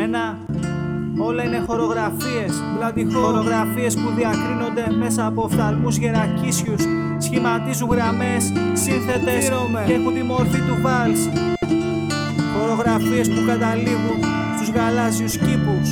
Ένα, όλα είναι χορογραφίες, χορογραφίες που διακρίνονται μέσα από οφθαλμούς γερακίσιους. Σχηματίζουν γραμμές, σύνθετες και έχουν τη μορφή του βάλς. Χορογραφίες που καταλήγουν στους γαλάζιους κήπους.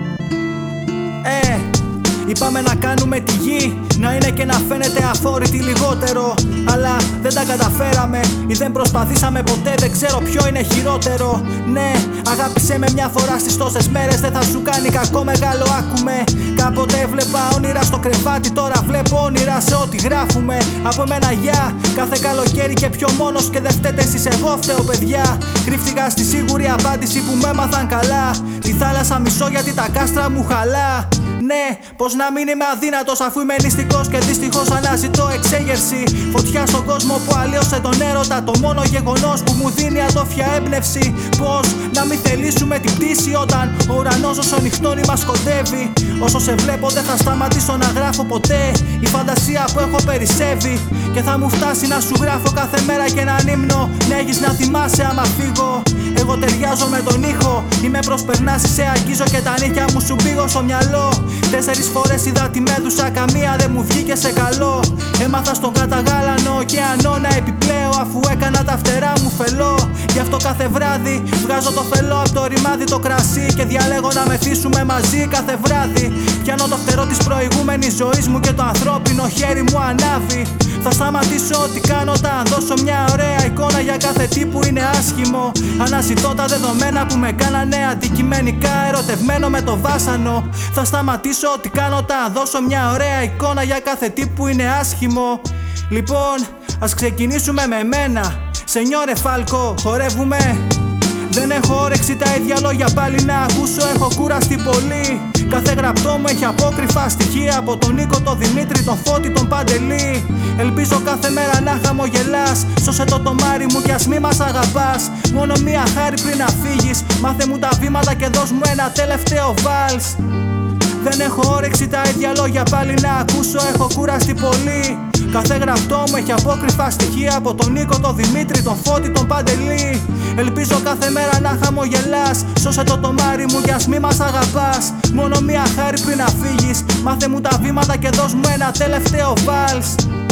Είπαμε να κάνουμε τη γη να είναι και να φαίνεται αφόρητη λιγότερο, αλλά δεν τα καταφέραμε ή δεν προσπαθήσαμε ποτέ, δεν ξέρω ποιο είναι χειρότερο. Ναι, αγάπησε με μια φορά στις τόσες μέρες, δεν θα σου κάνει κακό, μεγάλο άκουμε. Κάποτε έβλεπα όνειρα στο κρεβάτι, τώρα βλέπω όνειρα σε ό,τι γράφουμε. Από εμένα γεια, κάθε καλοκαίρι και πιο μόνος και δεν φταίτε εσείς, εγώ φταίω παιδιά. Κρύφτηκα στη σίγουρη απάντηση που με έμαθαν καλά. Τη θάλασσα μισώ γιατί τα κάστρα μου χαλά. Ναι, πως να μην είμαι αδύνατος αφού είμαι νηστικός και δυστυχώς αναζητώ εξέγερση. Φωτιά στον κόσμο που αλλίωσε τον έρωτα, το μόνο γεγονός που μου δίνει ατόφια έμπνευση. Πως να μην θελήσουμε την πτήση όταν ο ουρανός όσο νυχτώνει μας κοντεύει. Όσο σε βλέπω δεν θα σταματήσω να γράφω ποτέ, η φαντασία που έχω περισσεύει. Και θα μου φτάσει να σου γράφω κάθε μέρα και έναν ύμνο, να έχεις να θυμάσαι άμα φύγω. Εγώ ταιριάζω με τον ήχο, είμαι προσπερνάς, σε αγγίζω και τα νύχια μου σου πήγω στο μυαλό. 4 φορές είδα τη μέδουσα, καμία δεν μου βγήκε σε καλό. Έμαθα στον καταγάλανο ωκεανό να επιπλέω, αφού έκανα τα φτερά μου φελό. Γι' αυτό κάθε βράδυ βγάζω το φελό από το ρημάδι το κρασί και διαλέγω να μεθύσουμε μαζί κάθε βράδυ. Πιάνω το φτερό της προηγούμενης ζωής μου και το ανθρώπινο χέρι μου ανάβει. Θα σταματήσω ό,τι κάνω όταν δώσω μια ωραία εικόνα για κάθε τι που είναι άσχημο. Αναζητώ τα δεδομένα που με κάνανε αντικειμενικά ερωτευμένο με το βάσανο. Θα σταματήσω ό,τι κάνω όταν δώσω μια ωραία εικόνα για κάθε τι που είναι άσχημο. Λοιπόν, ας ξεκινήσουμε με μένα. Σενιόρε Φάλκο, χορεύουμε. Δεν έχω όρεξη τα ίδια λόγια πάλι να ακούσω, έχω κουραστεί πολύ. Κάθε γραπτό μου έχει απόκρυφα στοιχεία από τον Νίκο, τον Δημήτρη, τον Φώτη, τον Παντελή. Ελπίζω κάθε μέρα να χαμογελάς, σώσε το τομάρι μου κι ας μη μας αγαπάς. Μόνο μία χάρη πριν να φύγεις, μάθε μου τα βήματα και δώσ' μου ένα τελευταίο βάλς. Δεν έχω όρεξη τα ίδια λόγια πάλι να ακούσω, έχω κουραστεί πολύ. Κάθε γραπτό μου έχει απόκρυφα στοιχεία από τον Νίκο, τον Δημήτρη, τον Φώτη, τον Παντελή. Ελπίζω κάθε μέρα να χαμογελάς, σώσε το τομάρι μου κι ας μη μας αγαπάς. Μόνο μία χάρη πριν να φύγεις, μάθε μου τα βήματα και δώσ' μου ένα τελευταίο βάλς.